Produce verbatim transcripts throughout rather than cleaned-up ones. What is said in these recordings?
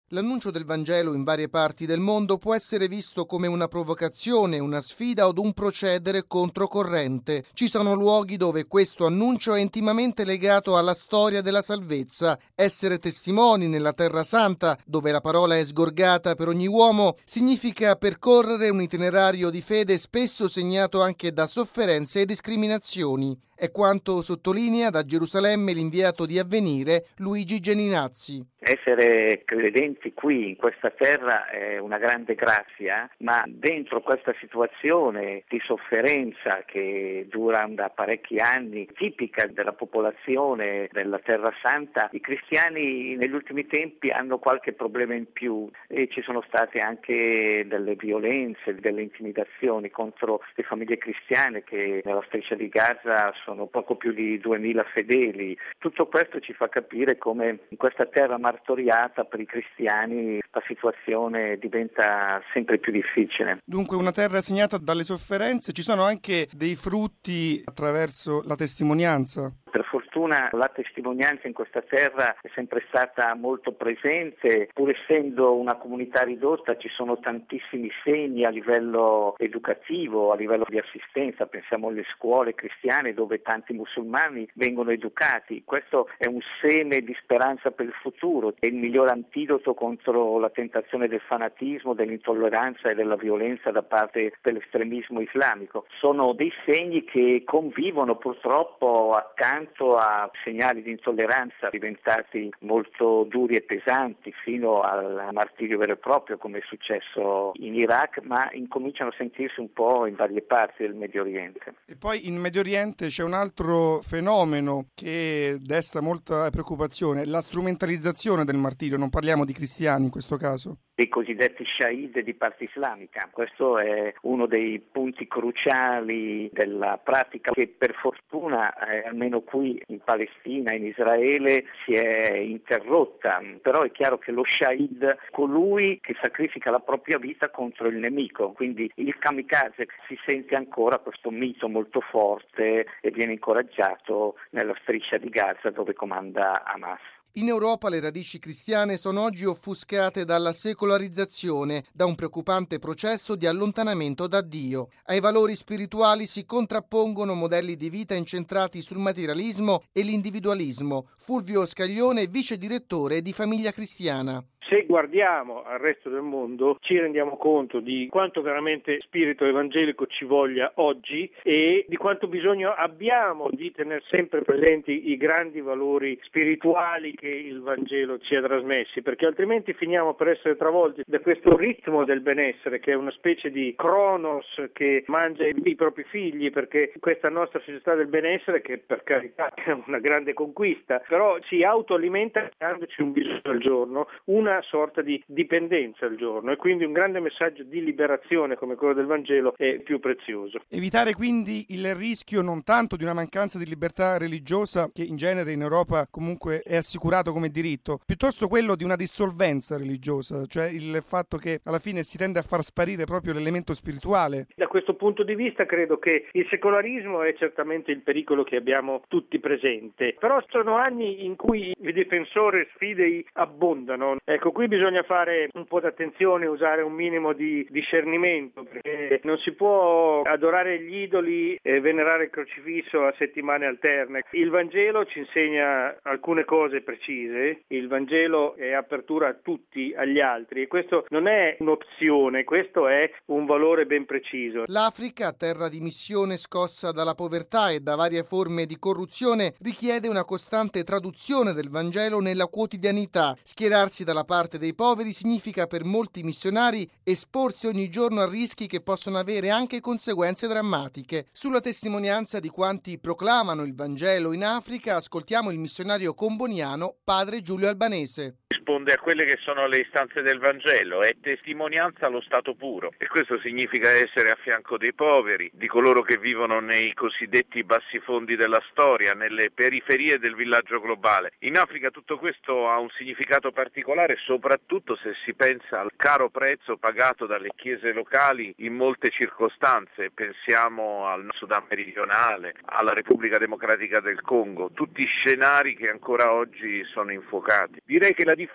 L'annuncio del Vangelo in varie parti del mondo può essere visto come una provocazione, una sfida o un procedere controcorrente. Ci sono luoghi dove questo annuncio è intimamente legato alla storia della salvezza. Essere testimoni nella Terra Santa, dove la parola è sgorgata per ogni uomo, significa percorrere un itinerario di fede spesso segnato anche da sofferenze e discriminazioni. È quanto sottolinea da Gerusalemme l'inviato di Avvenire Luigi Geninazzi. Essere credenti qui in questa terra è una grande grazia, ma dentro questa situazione di sofferenza che dura da parecchi anni, tipica della popolazione della Terra Santa, i cristiani negli ultimi tempi hanno qualche problema in più e ci sono state anche delle violenze, delle intimidazioni contro le famiglie cristiane che nella striscia di Gaza sono poco più di duemila fedeli. Tutto questo ci fa capire come in questa terra martoriata per i cristiani la situazione diventa sempre più difficile. Dunque una terra segnata dalle sofferenze, ci sono anche dei frutti attraverso la testimonianza? Per fortuna la testimonianza in questa terra è sempre stata molto presente, pur essendo una comunità ridotta ci sono tantissimi segni a livello educativo, a livello di assistenza, pensiamo alle scuole cristiane dove tanti musulmani vengono educati. Questo è un seme di speranza per il futuro, è il miglior antidoto contro la tentazione del fanatismo, dell'intolleranza e della violenza da parte dell'estremismo islamico. Sono dei segni che convivono purtroppo accanto a segnali di intolleranza diventati molto duri e pesanti fino al martirio vero e proprio, come è successo in Iraq, ma incominciano a sentirsi un po' in varie parti del Medio Oriente. E poi in Medio Oriente c'è un altro fenomeno che desta molta preoccupazione, la strumentalizzazione del martirio, non parliamo di cristiani in questo caso. Dei cosiddetti shahid di parte islamica. Questo è uno dei punti cruciali della pratica che per fortuna, eh, almeno qui in Palestina, in Israele, si è interrotta. Però è chiaro che lo shahid è colui che sacrifica la propria vita contro il nemico. Quindi il kamikaze si sente ancora questo mito molto forte e viene incoraggiato nella striscia di Gaza dove comanda Hamas. In Europa le radici cristiane sono oggi offuscate dalla secolarizzazione, da un preoccupante processo di allontanamento da Dio. Ai valori spirituali si contrappongono modelli di vita incentrati sul materialismo e l'individualismo. Fulvio Scaglione, vice direttore di Famiglia Cristiana. Se guardiamo al resto del mondo ci rendiamo conto di quanto veramente spirito evangelico ci voglia oggi e di quanto bisogno abbiamo di tenere sempre presenti i grandi valori spirituali che il Vangelo ci ha trasmessi, perché altrimenti finiamo per essere travolti da questo ritmo del benessere che è una specie di Cronos che mangia i propri figli, perché questa nostra società del benessere, che per carità è una grande conquista, però ci autoalimenta dandoci un bisogno al giorno, una sorta di dipendenza al giorno, e quindi un grande messaggio di liberazione come quello del Vangelo è più prezioso. Evitare quindi il rischio non tanto di una mancanza di libertà religiosa, che in genere in Europa comunque è assicurato come diritto, piuttosto quello di una dissolvenza religiosa, cioè il fatto che alla fine si tende a far sparire proprio l'elemento spirituale. Da questo punto di vista credo che il secolarismo è certamente il pericolo che abbiamo tutti presente, però sono anni in cui i difensori fidei abbondano. Ecco, qui bisogna fare un po' d'attenzione, usare un minimo di discernimento, perché non si può adorare gli idoli e venerare il crocifisso a settimane alterne. Il Vangelo ci insegna alcune cose precise, il Vangelo è apertura a tutti, agli altri, e questo non è un'opzione, questo è un valore ben preciso. L'Africa, terra di missione scossa dalla povertà e da varie forme di corruzione, richiede una costante traduzione del Vangelo nella quotidianità. Schierarsi dalla parte dei poveri significa per molti missionari esporsi ogni giorno a rischi che possono avere anche conseguenze drammatiche. Sulla testimonianza di quanti proclamano il Vangelo in Africa, ascoltiamo il missionario comboniano padre Giulio Albanese. Risponde a quelle che sono le istanze del Vangelo, è testimonianza allo stato puro, e questo significa essere a fianco dei poveri, di coloro che vivono nei cosiddetti bassi fondi della storia, nelle periferie del villaggio globale. In Africa tutto questo ha un significato particolare, soprattutto se si pensa al caro prezzo pagato dalle chiese locali in molte circostanze. Pensiamo al Sudan meridionale, alla Repubblica Democratica del Congo, tutti scenari che ancora oggi sono infuocati. Direi che la differenza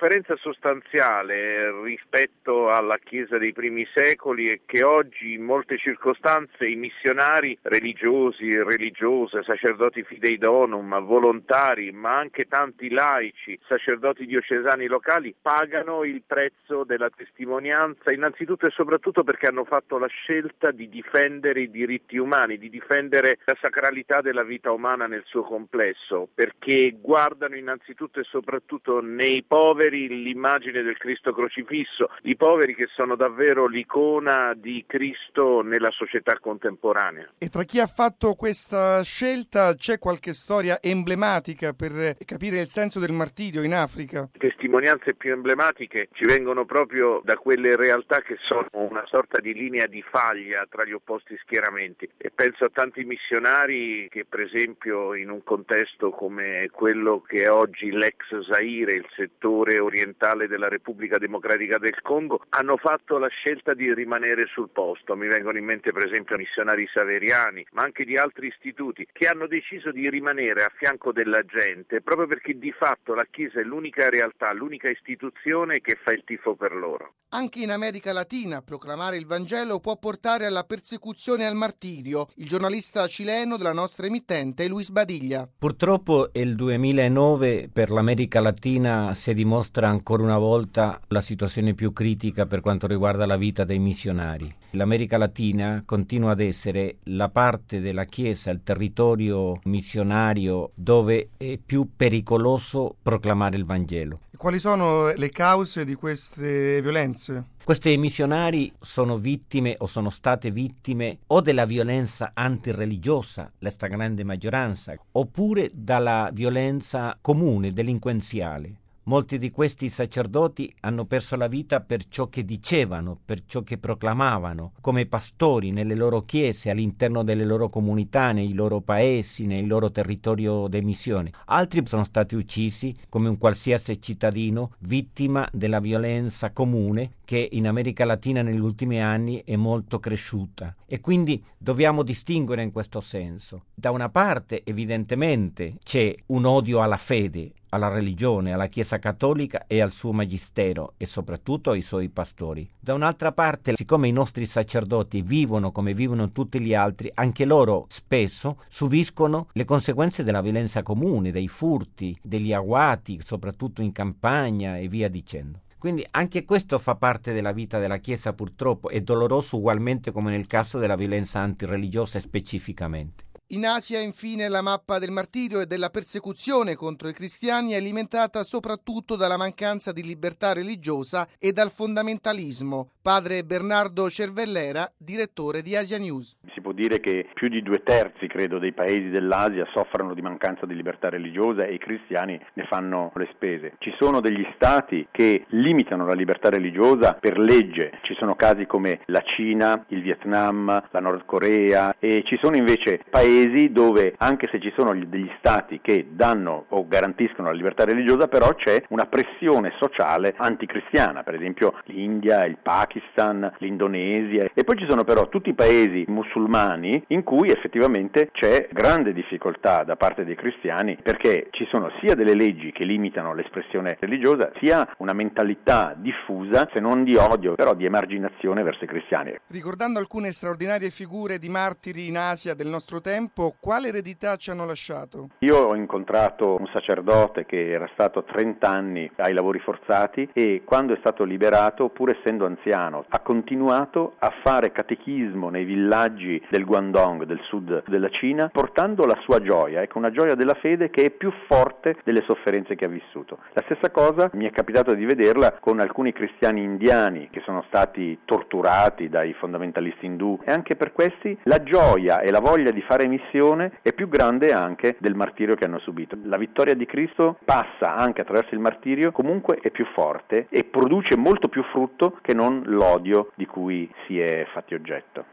differenza sostanziale rispetto alla Chiesa dei primi secoli è che oggi in molte circostanze i missionari religiosi, religiose, sacerdoti fidei donum, volontari, ma anche tanti laici, sacerdoti diocesani locali pagano il prezzo della testimonianza, innanzitutto e soprattutto perché hanno fatto la scelta di difendere i diritti umani, di difendere la sacralità della vita umana nel suo complesso, perché guardano innanzitutto e soprattutto nei poveri l'immagine del Cristo crocifisso, i poveri che sono davvero l'icona di Cristo nella società contemporanea. E tra chi ha fatto questa scelta c'è qualche storia emblematica per capire il senso del martirio in Africa? Le testimonianze più emblematiche ci vengono proprio da quelle realtà che sono una sorta di linea di faglia tra gli opposti schieramenti, e penso a tanti missionari che per esempio in un contesto come quello che è oggi l'ex Zaire, il settore orientale della Repubblica Democratica del Congo, hanno fatto la scelta di rimanere sul posto. Mi vengono in mente per esempio missionari saveriani, ma anche di altri istituti che hanno deciso di rimanere a fianco della gente proprio perché di fatto la Chiesa è l'unica realtà, l'unica istituzione che fa il tifo per loro. Anche in America Latina proclamare il Vangelo può portare alla persecuzione e al martirio. Il giornalista cileno della nostra emittente è Luis Badiglia. Purtroppo il duemilanove per l'America Latina si dimostra ancora una volta la situazione più critica per quanto riguarda la vita dei missionari. L'America Latina continua ad essere la parte della Chiesa, il territorio missionario dove è più pericoloso proclamare il Vangelo. Quali sono le cause di queste violenze? Questi missionari sono vittime o sono state vittime o della violenza antireligiosa, la stragrande maggioranza, oppure dalla violenza comune, delinquenziale. Molti di questi sacerdoti hanno perso la vita per ciò che dicevano, per ciò che proclamavano, come pastori nelle loro chiese, all'interno delle loro comunità, nei loro paesi, nel loro territorio di missione. Altri sono stati uccisi come un qualsiasi cittadino, vittima della violenza comune che in America Latina negli ultimi anni è molto cresciuta. E quindi dobbiamo distinguere in questo senso. Da una parte, evidentemente, c'è un odio alla fede, alla religione, alla Chiesa cattolica e al suo magistero e soprattutto ai suoi pastori. Da un'altra parte, siccome i nostri sacerdoti vivono come vivono tutti gli altri, anche loro spesso subiscono le conseguenze della violenza comune, dei furti, degli agguati, soprattutto in campagna e via dicendo. Quindi anche questo fa parte della vita della Chiesa, purtroppo, è doloroso ugualmente come nel caso della violenza antireligiosa specificamente. In Asia, infine, la mappa del martirio e della persecuzione contro i cristiani è alimentata soprattutto dalla mancanza di libertà religiosa e dal fondamentalismo. Padre Bernardo Cervellera, direttore di Asia News. Si può dire che più di due terzi, credo, dei paesi dell'Asia soffrono di mancanza di libertà religiosa e i cristiani ne fanno le spese. Ci sono degli stati che limitano la libertà religiosa per legge. Ci sono casi come la Cina, il Vietnam, la Nord Corea, e ci sono invece paesi dove, anche se ci sono degli stati che danno o garantiscono la libertà religiosa, però c'è una pressione sociale anticristiana, per esempio l'India, il Pakistan, l'Indonesia, e poi ci sono però tutti i paesi musulmani in cui effettivamente c'è grande difficoltà da parte dei cristiani, perché ci sono sia delle leggi che limitano l'espressione religiosa, sia una mentalità diffusa, se non di odio, però di emarginazione verso i cristiani. Ricordando alcune straordinarie figure di martiri in Asia del nostro tempo, quale eredità ci hanno lasciato? Io ho incontrato un sacerdote che era stato trenta anni ai lavori forzati e quando è stato liberato, pur essendo anziano, ha continuato a fare catechismo nei villaggi del Guangdong, del sud della Cina, portando la sua gioia, ecco, una gioia della fede che è più forte delle sofferenze che ha vissuto. La stessa cosa mi è capitato di vederla con alcuni cristiani indiani che sono stati torturati dai fondamentalisti indù, e anche per questi la gioia e la voglia di fare missione è più grande anche del martirio che hanno subito. La vittoria di Cristo passa anche attraverso il martirio, comunque è più forte e produce molto più frutto che non l'odio di cui si è fatti oggetto.